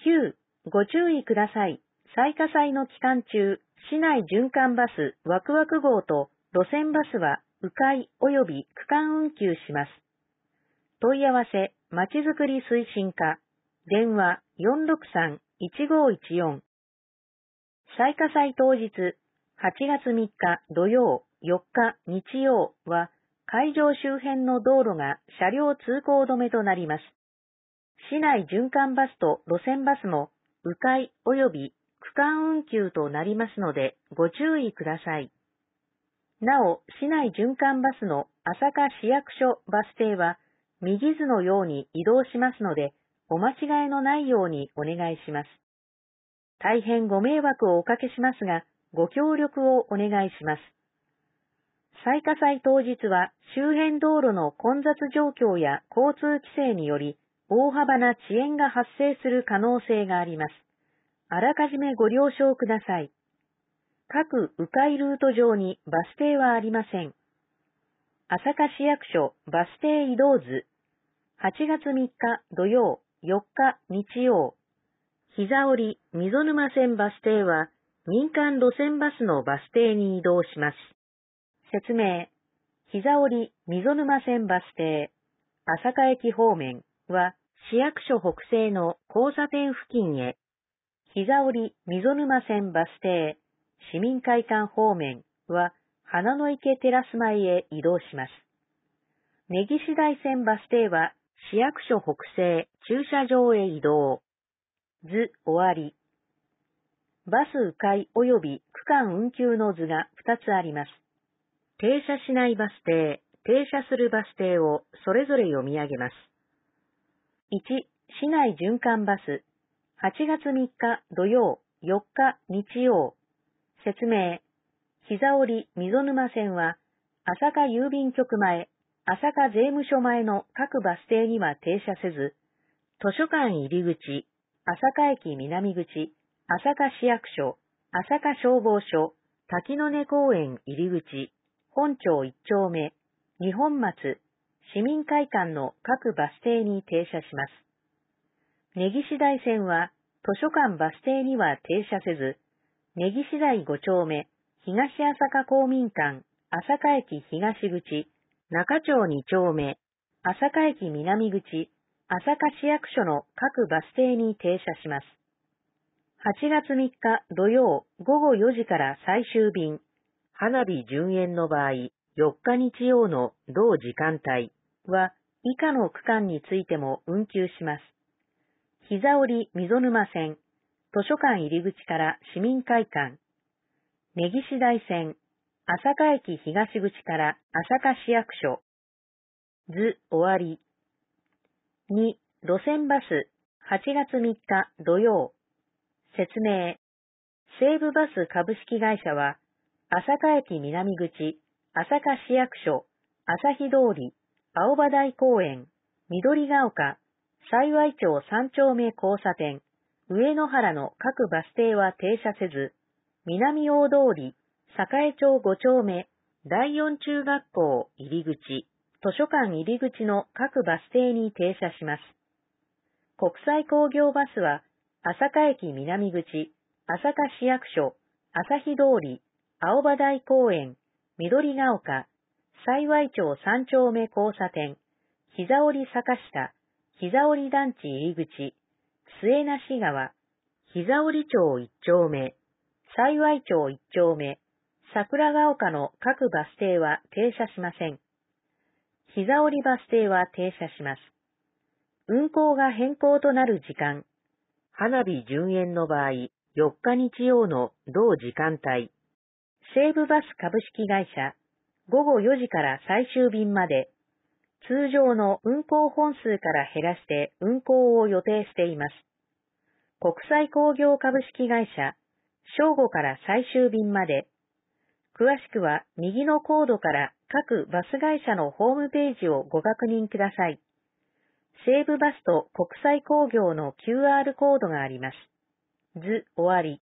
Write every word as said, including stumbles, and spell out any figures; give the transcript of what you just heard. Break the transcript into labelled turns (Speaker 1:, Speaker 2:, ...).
Speaker 1: きゅう、ご注意ください。最下祭の期間中、市内循環バスワクワク号と路線バスは迂回及び区間運休します。問い合わせ、まちづくり推進課、電話 よんろくさん いちごいちよん。最下祭当日、はちがつみっか土曜、よっか日曜は、会場周辺の道路が車両通行止めとなります。市内循環バスと路線バスも、迂回及び区間運休となりますので、ご注意ください。なお、市内循環バスの朝霞市役所バス停は、右図のように移動しますので、お間違いのないようにお願いします。大変ご迷惑をおかけしますが、ご協力をお願いします。最下祭当日は周辺道路の混雑状況や交通規制により大幅な遅延が発生する可能性があります。あらかじめご了承ください。各迂回ルート上にバス停はありません。朝霞市役所バス停移動図。はちがつみっか土曜、よっか日曜。膝折溝沼線バス停は民間路線バスのバス停に移動します。説明。膝折溝沼線バス停、朝霞駅方面は市役所北西の交差点付近へ。膝折溝沼線バス停、市民会館方面は花の池テラス前へ移動します。根岸台線バス停は市役所北西駐車場へ移動。図終わり。バス迂回及び区間運休の図がふたつあります。停車しないバス停、停車するバス停をそれぞれ読み上げます。いち、市内循環バス、はちがつみっか土曜、よっか日曜。説明。膝折溝沼線は、朝霞郵便局前、朝霞税務署前の各バス停には停車せず、図書館入り口、朝霞駅南口、朝霞市役所、朝霞消防署、滝の根公園入り口、本町一丁目、二本松、市民会館の各バス停に停車します。根岸台線は図書館バス停には停車せず、根岸台五丁目、東朝霞公民館、朝霞駅東口、中町二丁目、朝霞駅南口、朝霞市役所の各バス停に停車します。はちがつみっか土曜ごごよじから最終便、花火順延の場合、よっか日曜の同時間帯は以下の区間についても運休します。膝折溝沼線、図書館入り口から市民会館、根岸台線、朝霞駅東口から朝霞市役所。図終わり。に、路線バス、はちがつみっか土曜。説明。西武バス株式会社は、朝霞駅南口、朝霞市役所、朝日通り、青葉台公園、緑が丘、幸町三丁目交差点、上野原の各バス停は停車せず、南大通り、栄町五丁目、第四中学校入り口、図書館入り口の各バス停に停車します。国際工業バスは、朝霞駅南口、朝霞市役所、朝日通り、青葉台公園、緑が丘、幸町三丁目交差点、膝折坂下、膝折団地入り口、末梨川、膝折町一丁目、幸町一丁目、桜ヶ丘の各バス停は停車しません。膝折バス停は停車します。運行が変更となる時間、花火順延の場合、よっか日曜の同時間帯、西武バス株式会社、ごごよじから最終便まで、通常の運行本数から減らして運行を予定しています。国際工業株式会社、正午から最終便まで、詳しくは右のコードから各バス会社のホームページをご確認ください。西武バスと国際工業の キューアール コードがあります。図終わり。